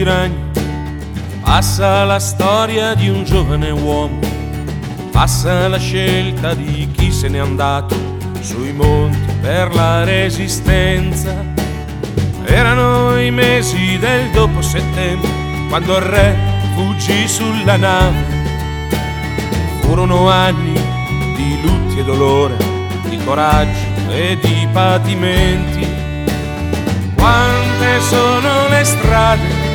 ragno, passa la storia di un giovane uomo, passa la scelta di chi se n'è andato sui monti per la resistenza. Erano i mesi del dopo settembre, quando il re fuggì sulla nave. Furono anni di lutti e dolore, di coraggio e di patimenti. Quante sono le strade